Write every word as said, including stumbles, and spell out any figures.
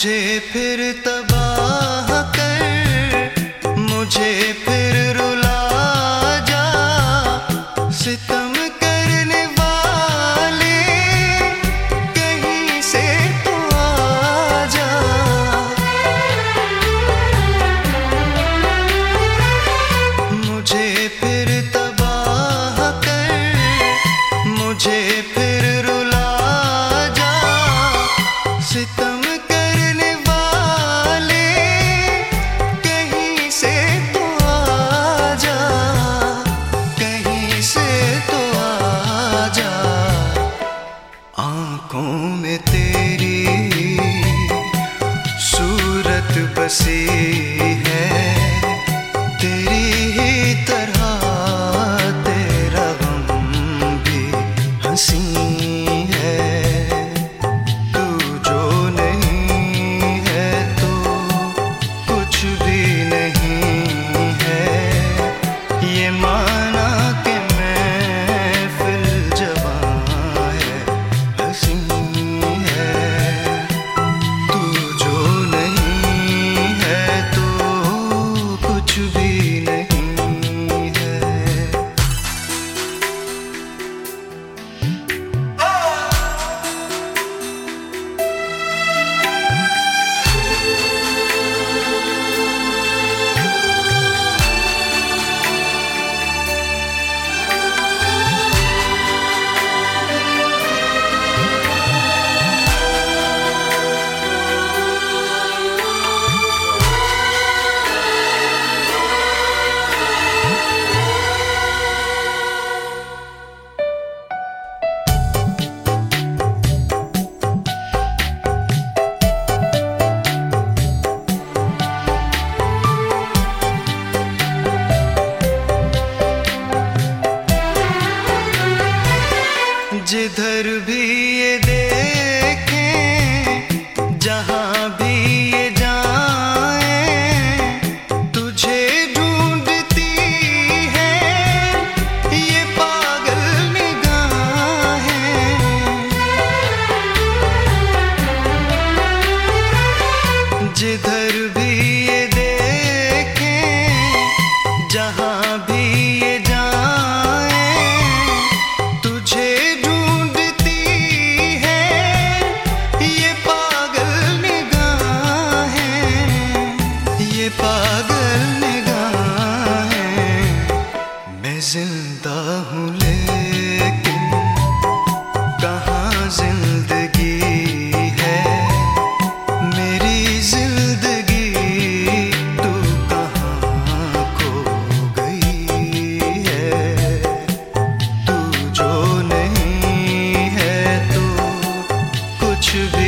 मुझे फिर तबाह कर, मुझे फिर रुला जा, सितम करने वाले कहीं से तो आ जा। मुझे फिर तबाह कर, मुझे फिर रुला जा, सितम आँखों में तेरी सूरत बसी है, तेरी ही तरह तेरा गम भी हंसी है। तू जो नहीं है तो कुछ भी नहीं है, ये माना कि मैं फिर जवां है हंसी है। तू जो नहीं है तो कुछ भी नहीं है। जिधर भी ये देखें, जहाँ भी ये जाएं, तुझे ढूंढती है ये पागल निगाहें। जिधर भी ये देखें, जहाँ भी ये जाएं, तुझे पागल निगाहें। मैं जिंदा हूँ लेकिन कहाँ जिंदगी है, मेरी जिंदगी तू कहाँ खो गई है। तू जो नहीं है तो कुछ भी